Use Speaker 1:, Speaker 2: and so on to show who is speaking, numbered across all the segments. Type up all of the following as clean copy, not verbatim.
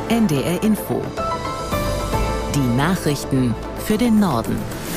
Speaker 1: NDR Info. Die Nachrichten für den Norden.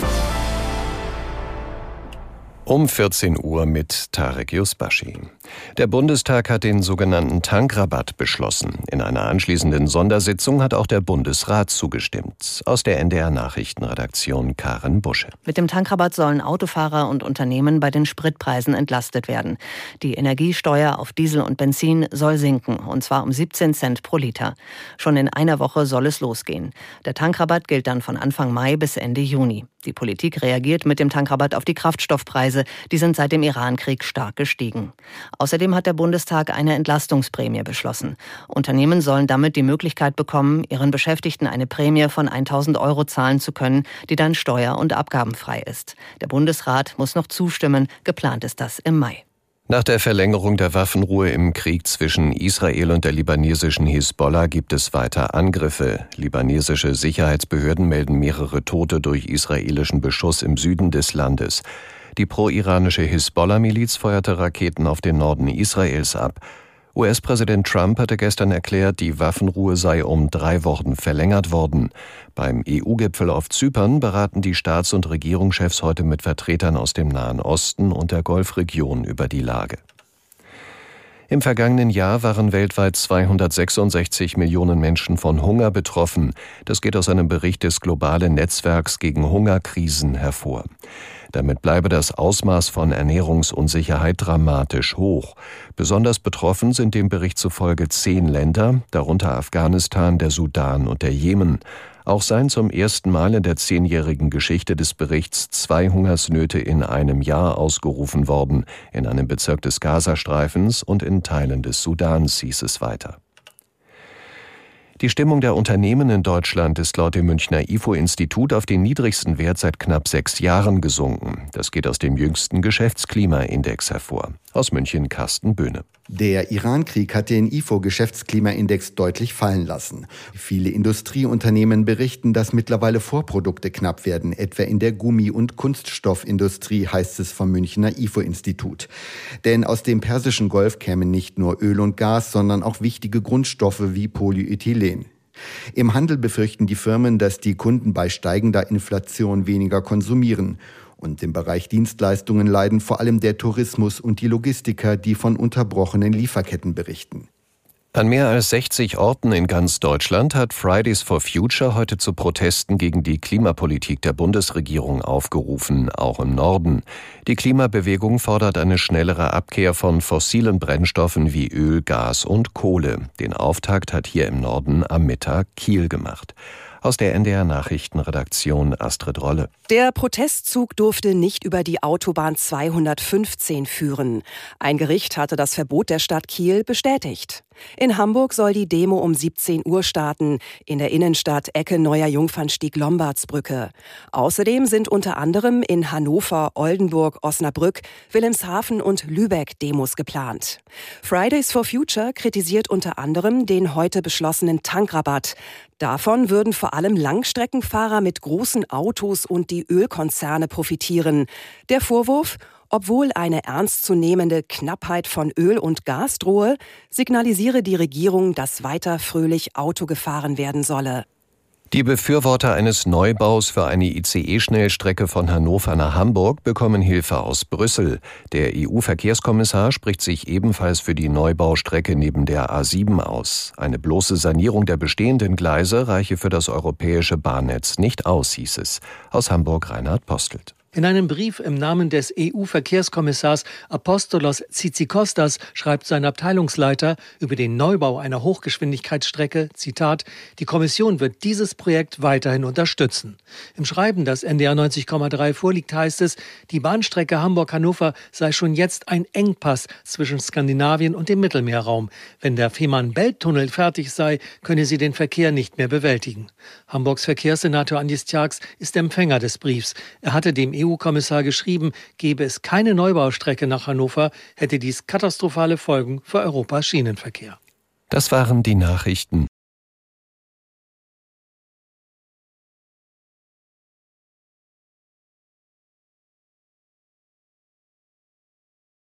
Speaker 2: Um 14 Uhr mit Tarek Yusbashi. Der Bundestag hat den sogenannten Tankrabatt beschlossen. In einer anschließenden Sondersitzung hat auch der Bundesrat zugestimmt. Aus der NDR Nachrichtenredaktion Karen Busche.
Speaker 3: Mit dem Tankrabatt sollen Autofahrer und Unternehmen bei den Spritpreisen entlastet werden. Die Energiesteuer auf Diesel und Benzin soll sinken, und zwar um 17 Cent pro Liter. Schon in einer Woche soll es losgehen. Der Tankrabatt gilt dann von Anfang Mai bis Ende Juni. Die Politik reagiert mit dem Tankrabatt auf die Kraftstoffpreise. Die sind seit dem Irankrieg stark gestiegen. Außerdem hat der Bundestag eine Entlastungsprämie beschlossen. Unternehmen sollen damit die Möglichkeit bekommen, ihren Beschäftigten eine Prämie von 1.000 € zahlen zu können, die dann steuer- und abgabenfrei ist. Der Bundesrat muss noch zustimmen. Geplant ist das im Mai.
Speaker 2: Nach der Verlängerung der Waffenruhe im Krieg zwischen Israel und der libanesischen Hisbollah gibt es weiter Angriffe. Libanesische Sicherheitsbehörden melden mehrere Tote durch israelischen Beschuss im Süden des Landes. Die pro-iranische Hisbollah-Miliz feuerte Raketen auf den Norden Israels ab. US-Präsident Trump hatte gestern erklärt, die Waffenruhe sei um 3 Wochen verlängert worden. Beim EU-Gipfel auf Zypern beraten die Staats- und Regierungschefs heute mit Vertretern aus dem Nahen Osten und der Golfregion über die Lage. Im vergangenen Jahr waren weltweit 266 Millionen Menschen von Hunger betroffen. Das geht aus einem Bericht des globalen Netzwerks gegen Hungerkrisen hervor. Damit bleibe das Ausmaß von Ernährungsunsicherheit dramatisch hoch. Besonders betroffen sind dem Bericht zufolge 10 Länder, darunter Afghanistan, der Sudan und der Jemen. Auch seien zum ersten Mal in der 10-jährigen Geschichte des Berichts 2 Hungersnöte in einem Jahr ausgerufen worden, in einem Bezirk des Gazastreifens und in Teilen des Sudans, hieß es weiter. Die Stimmung der Unternehmen in Deutschland ist laut dem Münchner IFO-Institut auf den niedrigsten Wert seit knapp 6 Jahren gesunken. Das geht aus dem jüngsten Geschäftsklimaindex hervor. Aus München Carsten Böhne.
Speaker 4: Der Irankrieg hat den IFO-Geschäftsklimaindex deutlich fallen lassen. Viele Industrieunternehmen berichten, dass mittlerweile Vorprodukte knapp werden, etwa in der Gummi- und Kunststoffindustrie, heißt es vom Münchner IFO-Institut. Denn aus dem Persischen Golf kämen nicht nur Öl und Gas, sondern auch wichtige Grundstoffe wie Polyethylen. Im Handel befürchten die Firmen, dass die Kunden bei steigender Inflation weniger konsumieren. Und im Bereich Dienstleistungen leiden vor allem der Tourismus und die Logistiker, die von unterbrochenen Lieferketten berichten.
Speaker 2: An mehr als 60 Orten in ganz Deutschland hat Fridays for Future heute zu Protesten gegen die Klimapolitik der Bundesregierung aufgerufen, auch im Norden. Die Klimabewegung fordert eine schnellere Abkehr von fossilen Brennstoffen wie Öl, Gas und Kohle. Den Auftakt hat hier im Norden am Mittag Kiel gemacht. Aus der NDR Nachrichtenredaktion Astrid Rolle.
Speaker 5: Der Protestzug durfte nicht über die Autobahn 215 führen. Ein Gericht hatte das Verbot der Stadt Kiel bestätigt. In Hamburg soll die Demo um 17 Uhr starten, in der Innenstadt Ecke Neuer Jungfernstieg-Lombardsbrücke. Außerdem sind unter anderem in Hannover, Oldenburg, Osnabrück, Wilhelmshaven und Lübeck Demos geplant. Fridays for Future kritisiert unter anderem den heute beschlossenen Tankrabatt. Davon würden vor allem Langstreckenfahrer mit großen Autos und die Ölkonzerne profitieren. Der Vorwurf: Obwohl eine ernstzunehmende Knappheit von Öl und Gas drohe, signalisiere die Regierung, dass weiter fröhlich Auto gefahren werden solle.
Speaker 2: Die Befürworter eines Neubaus für eine ICE-Schnellstrecke von Hannover nach Hamburg bekommen Hilfe aus Brüssel. Der EU-Verkehrskommissar spricht sich ebenfalls für die Neubaustrecke neben der A7 aus. Eine bloße Sanierung der bestehenden Gleise reiche für das europäische Bahnnetz nicht aus, hieß es. Aus Hamburg Reinhard Postelt.
Speaker 6: In einem Brief im Namen des EU-Verkehrskommissars Apostolos Tzitzikostas schreibt sein Abteilungsleiter über den Neubau einer Hochgeschwindigkeitsstrecke, Zitat, die Kommission wird dieses Projekt weiterhin unterstützen. Im Schreiben, das NDR 90,3 vorliegt, heißt es, die Bahnstrecke Hamburg-Hannover sei schon jetzt ein Engpass zwischen Skandinavien und dem Mittelmeerraum. Wenn der Fehmarn-Belt-Tunnel fertig sei, könne sie den Verkehr nicht mehr bewältigen. Hamburgs Verkehrssenator Andis Tjax ist Empfänger des Briefs. Er hatte dem EU-Kommissar geschrieben, gäbe es keine Neubaustrecke nach Hannover, hätte dies katastrophale Folgen für Europas Schienenverkehr.
Speaker 2: Das waren die Nachrichten.